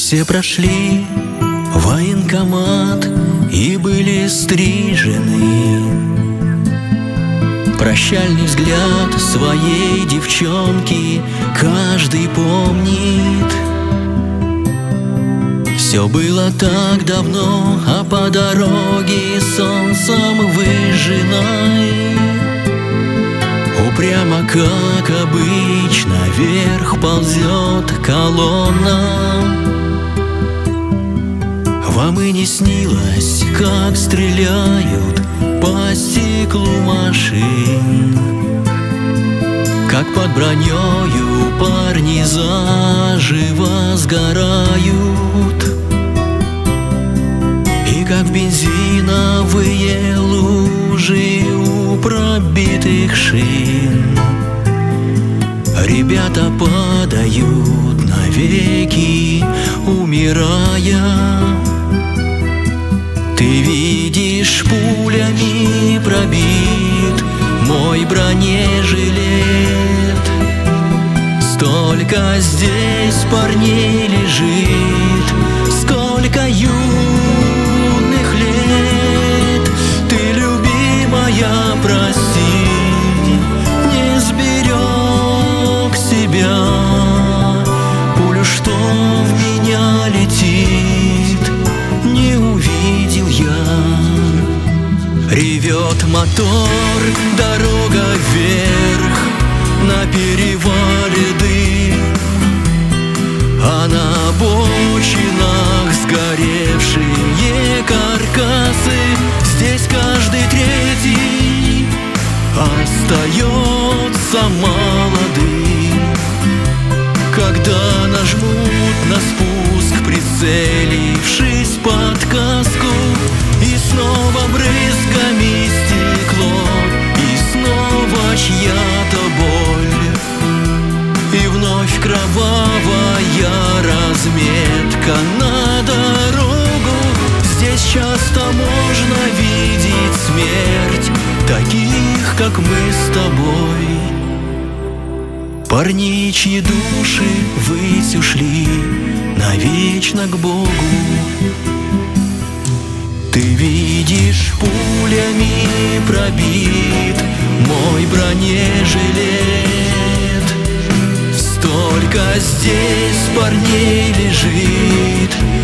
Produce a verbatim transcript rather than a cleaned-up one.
Все прошли военкомат и были стрижены. Прощальный взгляд своей девчонки каждый помнит. Все было так давно, а по дороге солнцем выжженной упрямо, как обычно, вверх ползет колонна. Вам и не снилось, как стреляют по стеклу машин, как под бронёю парни заживо сгорают, и как бензиновые лужи у пробитых шин ребята падают навеки, умирая. Ты видишь, пулями пробит мой бронежилет. Столько здесь парней лежит, сколько юных лет. Ты, любимая, прости, не сберег себя. Пулю, что в меня летит, не увидел я. Ревет мотор, дорога вверх, на перевале дым, а на обочинах сгоревшие каркасы. Здесь каждый третий остается молодым. Когда нажмут на спуск, прицелившись под каску, и снова брызгами стекло, и снова чья-то боль, и вновь кровавая разметка на дорогу. Здесь часто можно видеть смерть таких, как мы с тобой. Парни, чьи души ввысь ушли навечно к Богу. Ты видишь, пулями пробит мой бронежилет. Столько здесь парней лежит,